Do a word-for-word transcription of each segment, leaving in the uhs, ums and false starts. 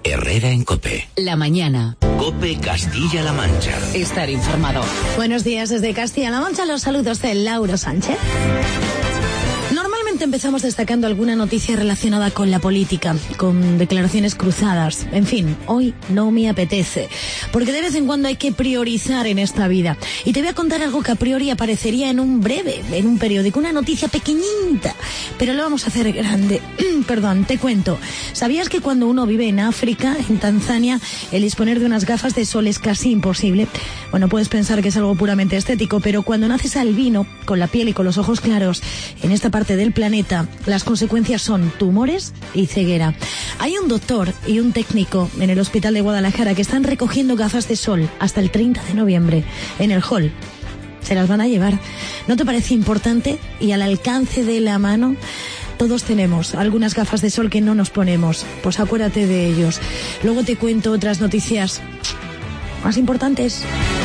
Herrera en COPE. La mañana. COPE Castilla-La Mancha. Estar informado. Buenos días desde Castilla-La Mancha. Los saludos de Laura Sánchez. Normalmente empezamos destacando alguna noticia relacionada con la política, con declaraciones cruzadas. En fin, hoy no me apetece, porque de vez en cuando hay que priorizar en esta vida. Y te voy a contar algo que a priori aparecería en un breve, en un periódico, una noticia pequeñita, pero lo vamos a hacer grande. Perdón, te cuento. ¿Sabías que cuando uno vive en África, en Tanzania, el disponer de unas gafas de sol es casi imposible? Bueno, puedes pensar que es algo puramente estético, pero cuando naces albino, con la piel y con los ojos claros, en esta parte del planeta, las consecuencias son tumores y ceguera. Hay un doctor y un técnico en el hospital de Guadalajara que están recogiendo gafas de sol hasta el treinta de noviembre en el hall. Se las van a llevar. ¿No te parece importante y al alcance de la mano? Todos tenemos algunas gafas de sol que no nos ponemos. Pues acuérdate de ellos. Luego te cuento otras noticias más importantes.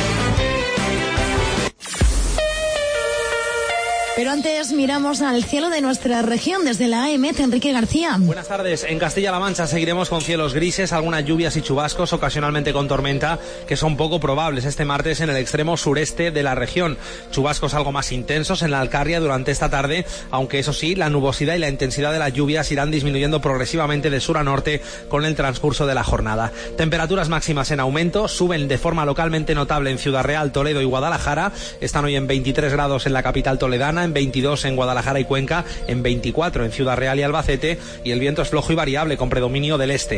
Pero antes miramos al cielo de nuestra región desde la A E M E T, Enrique García. Buenas tardes. En Castilla-La Mancha seguiremos con cielos grises, algunas lluvias y chubascos, ocasionalmente con tormenta, que son poco probables este martes en el extremo sureste de la región. Chubascos algo más intensos en la Alcarria durante esta tarde, aunque eso sí, la nubosidad y la intensidad de las lluvias irán disminuyendo progresivamente de sur a norte con el transcurso de la jornada. Temperaturas máximas en aumento, suben de forma localmente notable en Ciudad Real, Toledo y Guadalajara. Están hoy en veintitrés grados en la capital toledana, en veintidós en Guadalajara y Cuenca, en veinticuatro en Ciudad Real y Albacete, y el viento es flojo y variable con predominio del este.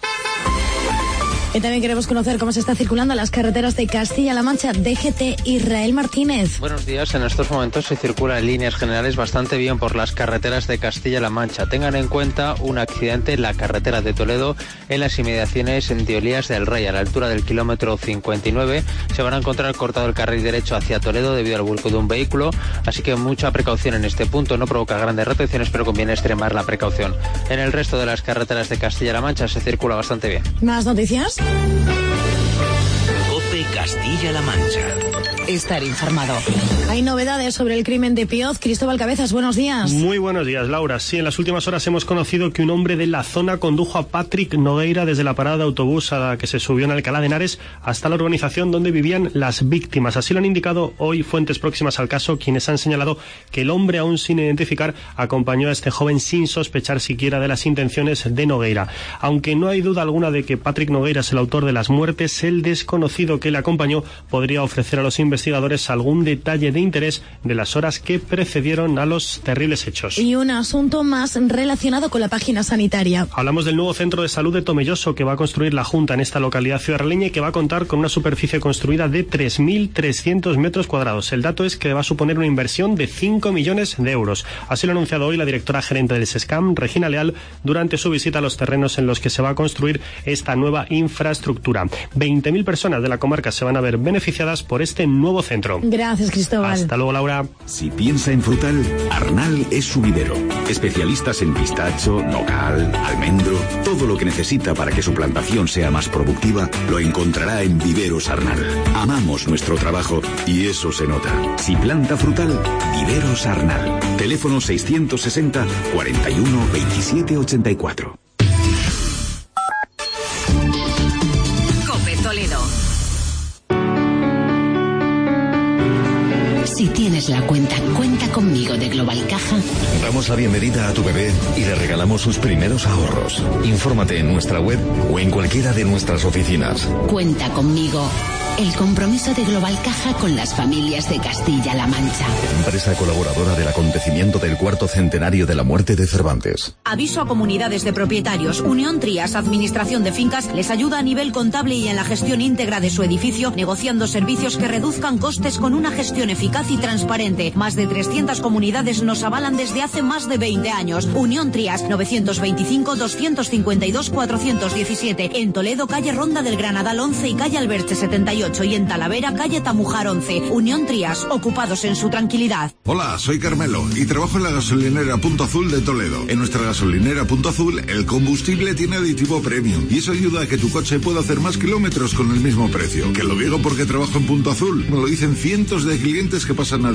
Y también queremos conocer cómo se está circulando las carreteras de Castilla-La Mancha. D G T Israel Martínez. Buenos días. En estos momentos se circula en líneas generales bastante bien por las carreteras de Castilla-La Mancha. Tengan en cuenta un accidente en la carretera de Toledo en las inmediaciones de Olías del Rey. A la altura del kilómetro cincuenta y nueve se van a encontrar cortado el carril derecho hacia Toledo debido al vuelco de un vehículo. Así que mucha precaución en este punto. No provoca grandes retenciones, pero conviene extremar la precaución. En el resto de las carreteras de Castilla-La Mancha se circula bastante bien. ¿Más noticias? COPE Castilla-La Mancha. Estar informado. Hay novedades sobre el crimen de Pioz. Cristóbal Cabezas, buenos días. Muy buenos días, Laura. Sí, en las últimas horas hemos conocido que un hombre de la zona condujo a Patrick Nogueira desde la parada de autobús a la que se subió en Alcalá de Henares hasta la urbanización donde vivían las víctimas. Así lo han indicado hoy fuentes próximas al caso, quienes han señalado que el hombre, aún sin identificar, acompañó a este joven sin sospechar siquiera de las intenciones de Nogueira. Aunque no hay duda alguna de que Patrick Nogueira es el autor de las muertes, el desconocido que le acompañó podría ofrecer a los investigadores algún detalle de interés de las horas que precedieron a los terribles hechos. Y un asunto más relacionado con la página sanitaria. Hablamos del nuevo centro de salud de Tomelloso que va a construir la Junta en esta localidad ciudadrealeña y que va a contar con una superficie construida de tres mil trescientos metros cuadrados. El dato es que va a suponer una inversión de cinco millones de euros. Así lo ha anunciado hoy la directora gerente del SESCAM, Regina Leal, durante su visita a los terrenos en los que se va a construir esta nueva infraestructura. veinte mil personas de la comarca se van a ver beneficiadas por este nuevo centro. Gracias, Cristóbal. Hasta luego, Laura. Si piensa en frutal, Arnal es su vivero. Especialistas en pistacho, nogal, almendro, todo lo que necesita para que su plantación sea más productiva, lo encontrará en Viveros Arnal. Amamos nuestro trabajo y eso se nota. Si planta frutal, Viveros Arnal. Teléfono seiscientos sesenta, cuarenta y uno, veintisiete ochenta y cuatro. COPE Toledo. Si tienes la cuenta Cuenta Conmigo de Global Caja, damos la bienvenida a tu bebé y le regalamos sus primeros ahorros. Infórmate en nuestra web o en cualquiera de nuestras oficinas. Cuenta Conmigo. El compromiso de Global Caja con las familias de Castilla-La Mancha. Empresa colaboradora del acontecimiento del cuarto centenario de la muerte de Cervantes. Aviso a comunidades de propietarios. Unión Trías, Administración de Fincas, les ayuda a nivel contable y en la gestión íntegra de su edificio, negociando servicios que reduzcan costes con una gestión eficaz y transparente. Más de trescientas comunidades nos avalan desde hace más de veinte años. Unión Trías, novecientos veinticinco, doscientos cincuenta y dos, cuatrocientos diecisiete. En Toledo, calle Ronda del Granadal once y calle Alberche setenta y ocho. Y en Talavera, calle Tamujar once. Unión Trías, ocupados en su tranquilidad. Hola, soy Carmelo y trabajo en la gasolinera Punto Azul de Toledo. En nuestra gasolinera Punto Azul, el combustible tiene aditivo premium y eso ayuda a que tu coche pueda hacer más kilómetros con el mismo precio. Que lo digo porque trabajo en Punto Azul. Me lo dicen cientos de clientes que pasan a diario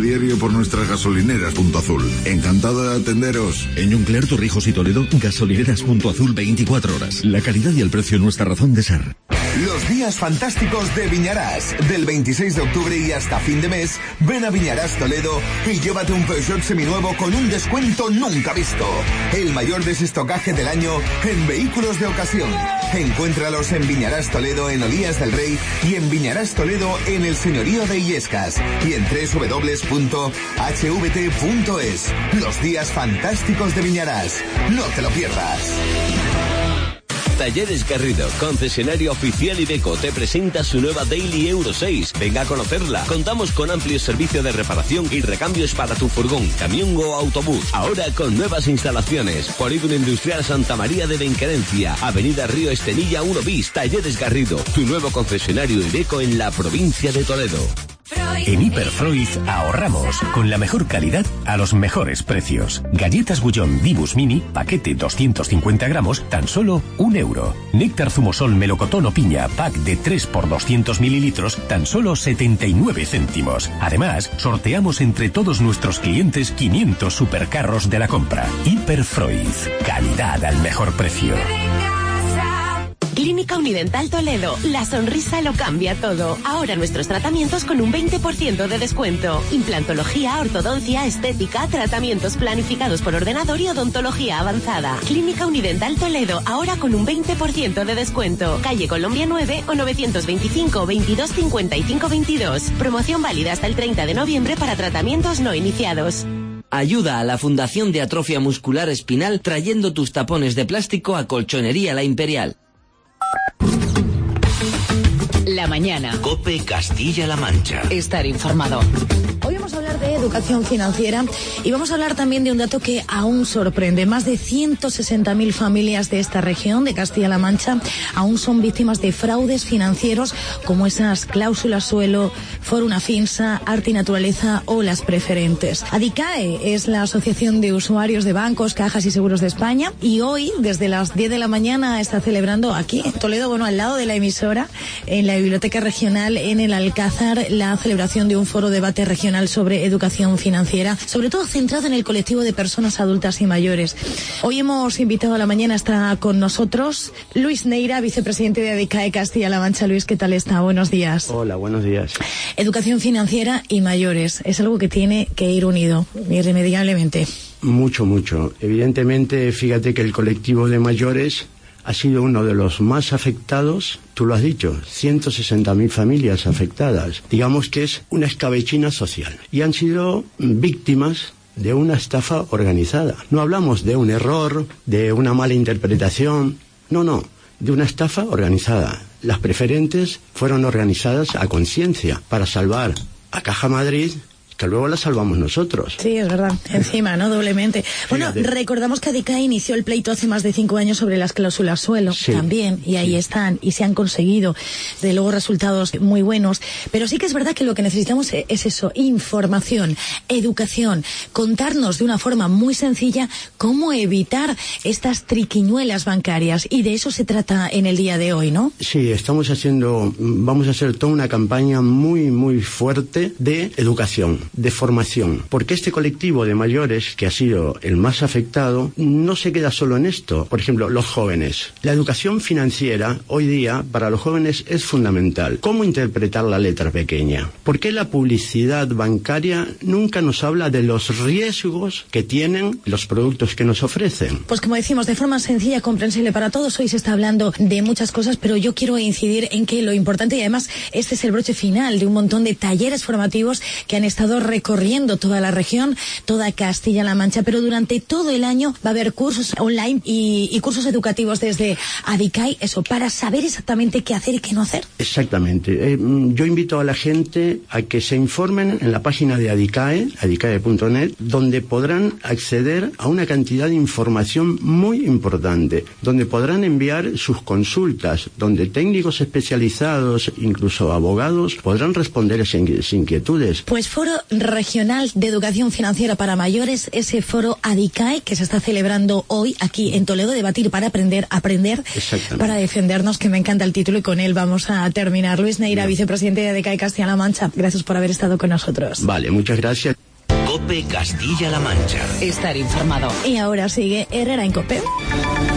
diario por nuestras gasolineras Punto Azul. Encantado de atenderos. En Yunclear, Torrijos y Toledo, gasolineras Punto Azul veinticuatro horas. La calidad y el precio nuestra razón de ser. Los días fantásticos de Viñarás. Del veintiséis de octubre y hasta fin de mes, ven a Viñarás Toledo y llévate un Peugeot seminuevo con un descuento nunca visto. El mayor desestocaje del año en vehículos de ocasión. Encuéntralos en Viñarás Toledo en Olías del Rey y en Viñarás Toledo en el Señorío de Illescas y en doble u doble u doble u punto h v t punto es. Los días fantásticos de Viñarás. No te lo pierdas. Talleres Garrido, concesionario oficial Iveco, te presenta su nueva Daily Euro seis. Venga a conocerla. Contamos con amplio servicio de reparación y recambios para tu furgón, camión o autobús. Ahora con nuevas instalaciones. Polígono Industrial Santa María de Benquerencia, Avenida Río Estenilla uno bis, Talleres Garrido, tu nuevo concesionario Iveco en la provincia de Toledo. En Hiperfreud ahorramos con la mejor calidad a los mejores precios. Galletas Bullón Divus Mini, paquete doscientos cincuenta gramos, tan solo un euro. Néctar Zumosol Melocotón o Piña, pack de tres por doscientos mililitros, tan solo setenta y nueve céntimos. Además, sorteamos entre todos nuestros clientes quinientos supercarros de la compra. Hiperfreud, calidad al mejor precio. Clínica Unidental Toledo, la sonrisa lo cambia todo. Ahora nuestros tratamientos con un veinte por ciento de descuento. Implantología, ortodoncia, estética, tratamientos planificados por ordenador y odontología avanzada. Clínica Unidental Toledo, ahora con un veinte por ciento de descuento. Calle Colombia nueve o novecientos veinticinco, veintidós cincuenta y cinco veintidós. Promoción válida hasta el treinta de noviembre para tratamientos no iniciados. Ayuda a la Fundación de Atrofia Muscular Espinal trayendo tus tapones de plástico a Colchonería La Imperial. La mañana. COPE Castilla-La Mancha. Estar informado. Hoy vamos a hablar de educación financiera y vamos a hablar también de un dato que aún sorprende. Más de ciento sesenta mil familias de esta región, de Castilla-La Mancha, aún son víctimas de fraudes financieros como esas cláusulas suelo, Forum Afinsa, Arte y Naturaleza o las preferentes. ADICAE es la Asociación de Usuarios de Bancos, Cajas y Seguros de España y hoy, desde las diez de la mañana, está celebrando aquí en Toledo, bueno, al lado de la emisora, en la Biblioteca Regional, en el Alcázar, la celebración de un foro debate regional sobre educación financiera, sobre todo centrado en el colectivo de personas adultas y mayores. Hoy hemos invitado a la mañana, está con nosotros Luis Neira, vicepresidente de ADICAE Castilla-La Mancha. Luis, ¿qué tal está? Buenos días. Hola, buenos días. Educación financiera y mayores es algo que tiene que ir unido, irremediablemente. Mucho, mucho. Evidentemente, fíjate que el colectivo de mayores ha sido uno de los más afectados, tú lo has dicho, ciento sesenta mil familias afectadas. Digamos que es una escabechina social. Y han sido víctimas de una estafa organizada. No hablamos de un error, de una mala interpretación, no, no, de una estafa organizada. Las preferentes fueron organizadas a conciencia para salvar a Caja Madrid, que luego la salvamos nosotros. Sí, es verdad, encima, ¿no? Doblemente. Bueno, Fíjate. Recordamos que ADICAE inició el pleito hace más de cinco años sobre las cláusulas suelo, sí, también, y ahí sí. están, y se han conseguido, de luego, resultados muy buenos. Pero sí que es verdad que lo que necesitamos es eso, información, educación, contarnos de una forma muy sencilla cómo evitar estas triquiñuelas bancarias, y de eso se trata en el día de hoy, ¿no? Sí, estamos haciendo, vamos a hacer toda una campaña muy, muy fuerte de educación, de formación, porque este colectivo de mayores, que ha sido el más afectado, no se queda solo en esto. Por ejemplo, los jóvenes. La educación financiera hoy día para los jóvenes es fundamental. ¿Cómo interpretar la letra pequeña? ¿Por qué la publicidad bancaria nunca nos habla de los riesgos que tienen los productos que nos ofrecen? Pues como decimos, de forma sencilla, comprensible para todos. Hoy se está hablando de muchas cosas, pero yo quiero incidir en que lo importante, y además este es el broche final de un montón de talleres formativos que han estado recorriendo toda la región, toda Castilla-La Mancha, pero durante todo el año va a haber cursos online y, y cursos educativos desde ADICAE, eso, para saber exactamente qué hacer y qué no hacer. Exactamente. Eh, yo invito a la gente a que se informen en la página de ADICAE, adicae punto net, donde podrán acceder a una cantidad de información muy importante, donde podrán enviar sus consultas, donde técnicos especializados, incluso abogados, podrán responder esas inquietudes. Pues foro Regional de Educación Financiera para Mayores, ese foro ADICAE que se está celebrando hoy aquí en Toledo, debatir para aprender, aprender para defendernos, que me encanta el título y con él vamos a terminar. Luis Neira, Bien. vicepresidente de ADICAE Castilla-La Mancha, gracias por haber estado con nosotros. Vale, muchas gracias. COPE Castilla-La Mancha. Estar informado. Y ahora sigue Herrera en COPE.